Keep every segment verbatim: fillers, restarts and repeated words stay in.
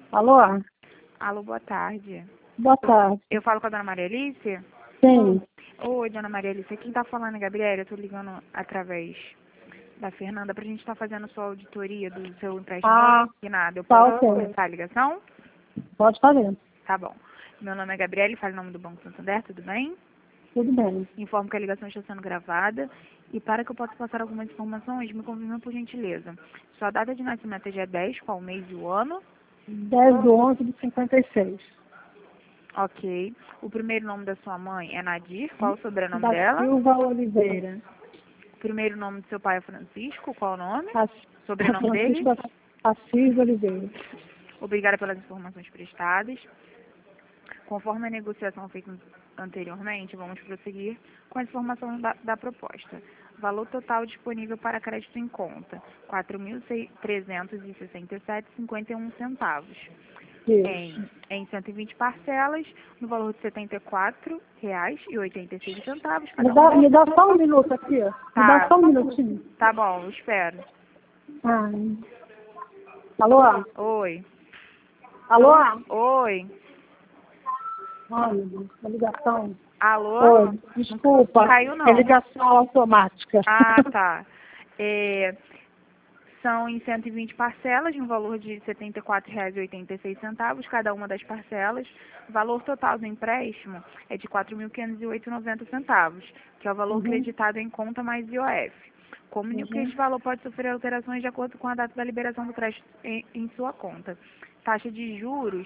Alô? Alô, boa tarde. Boa tarde. Eu falo com a dona Maria Alice? Sim. Oi, dona Maria Alice. Quem tá falando é a Gabriela. Eu tô ligando através da Fernanda pra gente estar fazendo sua auditoria do seu empréstimo Ah, consignado. Eu tá posso ok. começar a ligação? Pode fazer. Tá bom. Meu nome é Gabriela, falo em nome do Banco Santander, tudo bem? Tudo bem. Informo que a ligação está sendo gravada e para que eu possa passar algumas informações, me confirma por gentileza. Sua data de nascimento é dia dez, qual mês e o ano? dez de onze de cinquenta e seis. Ok. O primeiro nome da sua mãe é Nadir, qual o sobrenome Da dela? Silva Oliveira. O primeiro nome do seu pai é Francisco, qual o nome? A, a Sobrenome dele? Francisca Assis Oliveira. Obrigada pelas informações prestadas. Conforme a negociação feita anteriormente, vamos prosseguir com a informação da, da proposta. Valor total disponível para crédito em conta, quatro mil trezentos e sessenta e sete vírgula cinquenta e um centavos. Em, Isso. em cento e vinte parcelas, no valor de setenta e quatro reais e oitenta e seis centavos Me cada dá, uma. me dá só um minuto aqui, ó. Me dá Tá, só um minutinho. tá bom, eu espero. Ah. Alô? Oi. Alô? Oi. Ai, meu Deus, a ligação. Alô? Oi, desculpa. Não caiu, não. É ligação automática. Ah, tá. É, são em cento e vinte parcelas, no valor de setenta e quatro reais e oitenta e seis centavos, cada uma das parcelas. O valor total do empréstimo é de quatro mil quinhentos e oito reais e noventa centavos, que é o valor Uhum. creditado em conta mais I O F. Comunico que Uhum. este valor pode sofrer alterações de acordo com a data da liberação do crédito em, em sua conta. Taxa de juros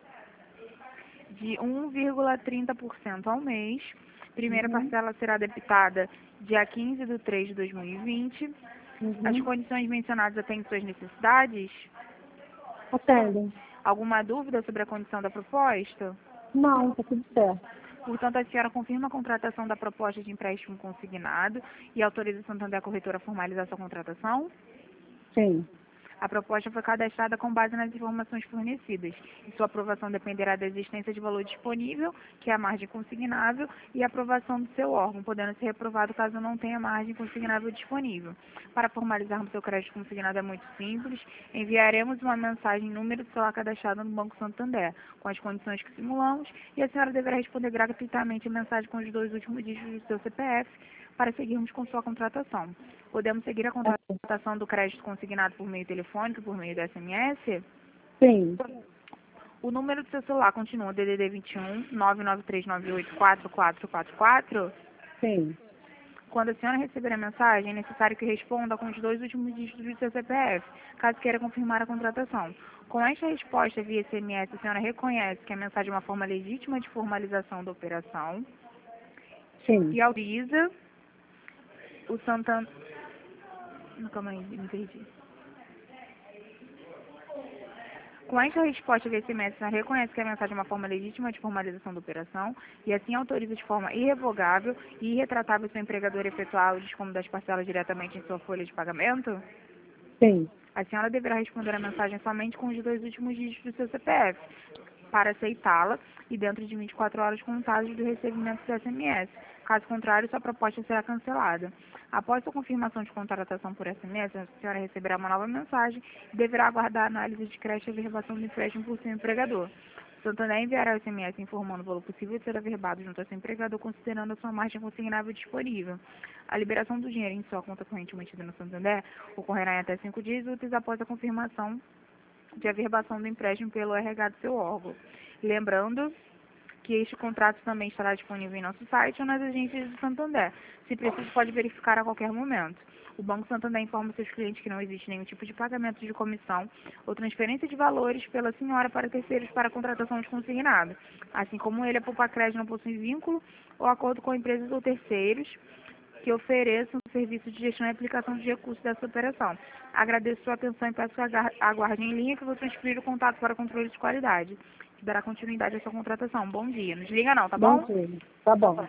de um vírgula trinta por cento ao mês. Primeira Uhum. parcela será debitada dia quinze de três de dois mil e vinte. As Uhum. condições mencionadas atendem suas necessidades? Atendem. Alguma dúvida sobre a condição da proposta? Não, tá tudo certo. Portanto, a senhora confirma a contratação da proposta de empréstimo consignado e autoriza o Santander a corretora a formalizar sua contratação? Sim. A proposta foi cadastrada com base nas informações fornecidas e sua aprovação dependerá da existência de valor disponível, que é a margem consignável, e a aprovação do seu órgão, podendo ser reprovado caso não tenha margem consignável disponível. Para formalizarmos seu crédito consignado é muito simples, enviaremos uma mensagem em número de celular cadastrado no Banco Santander, com as condições que simulamos, e a senhora deverá responder gratuitamente a mensagem com os dois últimos dígitos do seu C P F, para seguirmos com sua contratação. Podemos seguir a contratação do crédito consignado por meio telefônico, por meio do S M S? Sim. O número do seu celular continua D D D vinte e um, nove nove três nove oito, quatro quatro quatro quatro? Sim. Quando a senhora receber a mensagem, é necessário que responda com os dois últimos dígitos do seu C P F, caso queira confirmar a contratação. Com esta resposta via S M S, a senhora reconhece que a mensagem é uma forma legítima de formalização da operação Sim. e autoriza o Santander... Calma aí, me perdi. Com esta resposta via S M S, a senhora reconhece que a mensagem é uma forma legítima de formalização da operação e assim autoriza de forma irrevogável e irretratável seu empregador a efetuar o desconto das parcelas diretamente em sua folha de pagamento? Sim. A senhora deverá responder a mensagem somente com os dois últimos dígitos do seu C P F para aceitá-la e dentro de vinte e quatro horas contadas do recebimento do S M S. Caso contrário, sua proposta será cancelada. Após sua confirmação de contratação por S M S, a senhora receberá uma nova mensagem e deverá aguardar a análise de crédito e averbação do empréstimo por seu empregador. O Santander enviará o S M S informando o valor possível de ser averbado junto ao seu empregador, considerando a sua margem consignável disponível. A liberação do dinheiro em sua conta corrente mantida no Santander ocorrerá em até cinco dias úteis após a confirmação de averbação do empréstimo pelo R H do seu órgão. Lembrando que este contrato também estará disponível em nosso site ou nas agências do Santander. Se preciso, pode verificar a qualquer momento. O Banco Santander informa seus clientes que não existe nenhum tipo de pagamento de comissão ou transferência de valores pela senhora para terceiros para a contratação de consignado. Assim como ele, a Poupa Crédito não possui vínculo ou acordo com empresas ou terceiros que ofereçam serviço de gestão e aplicação de recursos dessa operação. Agradeço sua atenção e peço que agar- aguarde em linha que eu vou transferir o contato para controle de qualidade, que dará continuidade à sua contratação. Bom dia. Não desliga não, tá Bom bom? dia. Tá bom.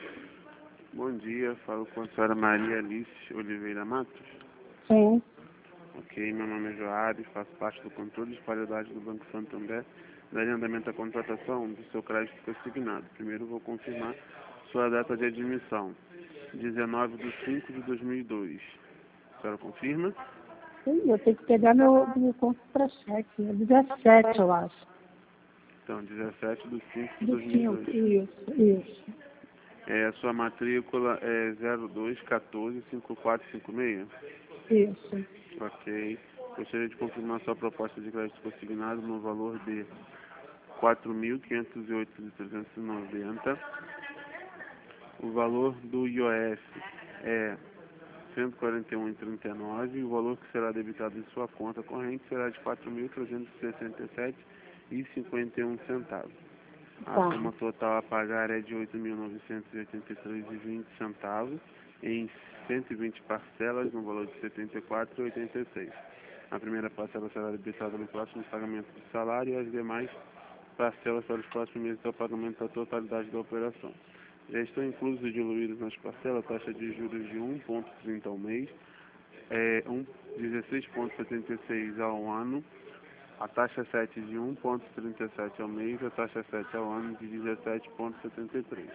Bom dia, falo com a senhora Maria Alice Oliveira Matos. Sim. Ok, meu nome é Joares, faço parte do controle de qualidade do Banco Santander, daria andamento à contratação do seu crédito consignado. Primeiro vou confirmar sua data de admissão, dezenove de cinco de dois mil e dois. A senhora confirma? Sim, eu tenho que pegar meu, meu contra-cheque. É dezessete, eu acho. Então, dezessete de cinco de Do dois mil e cinco, dois. isso, isso. É, a sua matrícula é zero dois um quatro cinco quatro cinco seis? Isso. Ok. Gostaria de confirmar sua proposta de crédito consignado no valor de quatro mil quinhentos e oito reais e trezentos e noventa. O valor do I O F é cento e quarenta e um reais e trinta e nove centavos e o valor que será debitado em sua conta corrente será de quatro mil trezentos e sessenta e sete reais e cinquenta e um centavos. A Tá. soma total a pagar é de oito mil novecentos e oitenta e três reais e vinte centavos em cento e vinte parcelas no valor de setenta e quatro reais e oitenta e seis centavos. A primeira parcela será debitada no próximo pagamento do salário e as demais parcelas para os próximos meses ao pagamento da totalidade da operação. Já estão inclusos e diluídos nas parcelas taxa de juros de um vírgula trinta ao mês, é, um, dezesseis vírgula setenta e seis ao ano, a taxa sete de um vírgula trinta e sete ao mês e a taxa sete ao ano de dezessete vírgula setenta e três.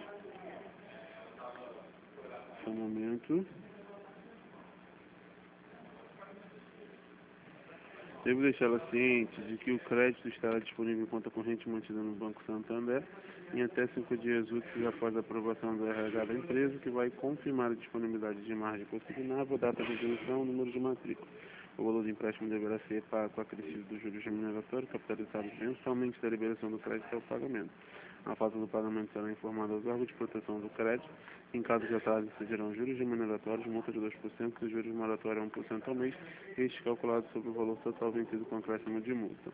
Só um momento. Devo deixá-la ciente de que o crédito estará disponível em conta corrente mantida no Banco Santander em até cinco dias úteis após a aprovação do R H da empresa, que vai confirmar a disponibilidade de margem consignável, data de emissão, número de matrícula. O valor do empréstimo deverá ser pago com acrescido do juros remuneratório, capitalizado mensalmente da liberação do crédito ao pagamento. A falta do pagamento será informada aos órgãos de proteção do crédito. Em caso de atraso, incidirão juros remuneratórios, multa de dois por cento e juros moratórios a um por cento ao mês, este calculado sobre o valor total vencido com acréscimo de multa.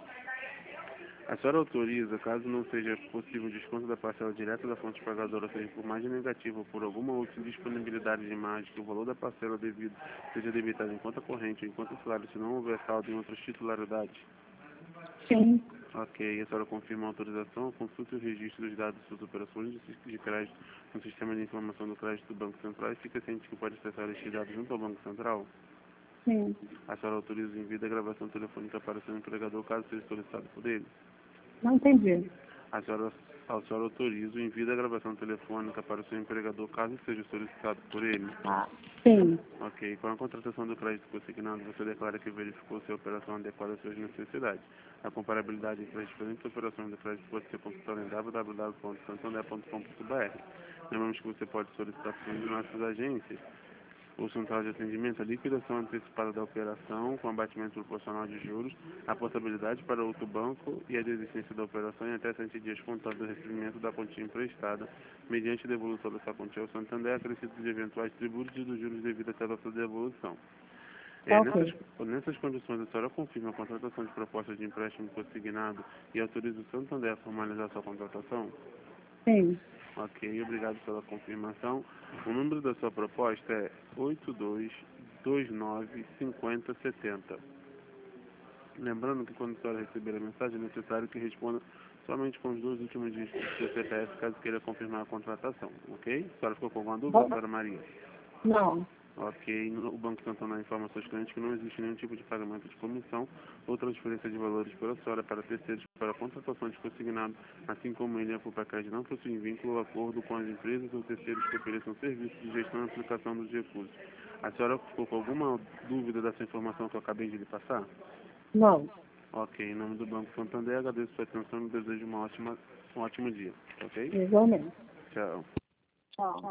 A senhora autoriza, caso não seja possível o desconto da parcela direta da fonte pagadora, seja por margem negativa ou por alguma outra indisponibilidade de margem, que o valor da parcela devido seja debitado em conta corrente ou em conta salário, se não houver saldo em outras titularidades? Sim. Ok, a senhora confirma a autorização, consulta o registro dos dados de suas operações de crédito no sistema de informação do crédito do Banco Central e fica ciente que pode acessar estes dados junto ao Banco Central? Sim. A senhora autoriza o envio da gravação telefônica para o seu empregador, caso seja solicitado por ele? Não entendi. A senhora, a senhora autoriza o envio da gravação telefônica para o seu empregador, caso seja solicitado por ele? Ah, sim. Ok. Com a contratação do crédito consignado, você declara que verificou se a operação adequada às suas necessidades. A comparabilidade entre as diferentes operações do crédito pode ser consultada em w w w ponto santander ponto com ponto b r. Lembramos que você pode solicitar por meio de nossas agências ou central de atendimento a liquidação antecipada da operação com abatimento proporcional de juros, a portabilidade para outro banco e a desistência da operação em até sete dias contados do recebimento da quantia emprestada, mediante devolução dessa quantia ao Santander, acrescido de eventuais tributos e dos juros devidos até a data de devolução. É, Ok. nessas, nessas condições, a senhora confirma a contratação de proposta de empréstimo consignado e autoriza o Santander a formalizar sua contratação? Sim. Ok, obrigado pela confirmação. O número da sua proposta é oito dois dois nove cinco zero sete zero. Lembrando que quando a senhora receber a mensagem, é necessário que responda somente com os dois últimos dígitos do seu C P F, caso queira confirmar a contratação, ok? A senhora ficou com alguma dúvida, Bom, senhora Maria? não. Ok, no- o Banco Santander informa aos seus clientes que não existe nenhum tipo de pagamento de comissão ou transferência de valores pela senhora para terceiros para a contratação de consignado, assim como ele e a Fupacred não possuem vínculo ou acordo com as empresas ou terceiros que ofereçam serviços de gestão e aplicação dos recursos. A senhora ficou com alguma dúvida dessa informação que eu acabei de lhe passar? Não. Ok, em nome do Banco Santander, agradeço sua atenção e desejo uma ótima, um ótimo dia, ok? Igualmente. Tchau. Tchau.